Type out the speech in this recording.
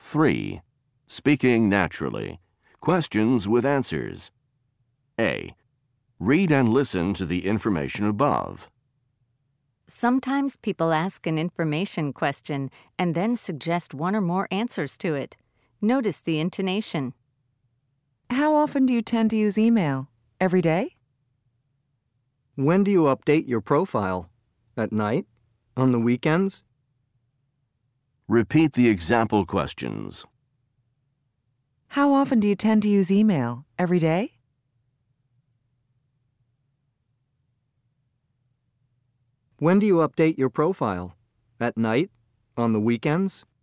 3. Speaking naturally. Questions with answers. A. Read and listen to the information above. Sometimes people ask an information question and then suggest one or more answers to it. Notice the intonation. How often do you tend to use email? Every day? When do you update your profile? At night? On the weekends? Repeat the example questions. How often do you tend to use email? Every day? When do you update your profile? At night? On the weekends?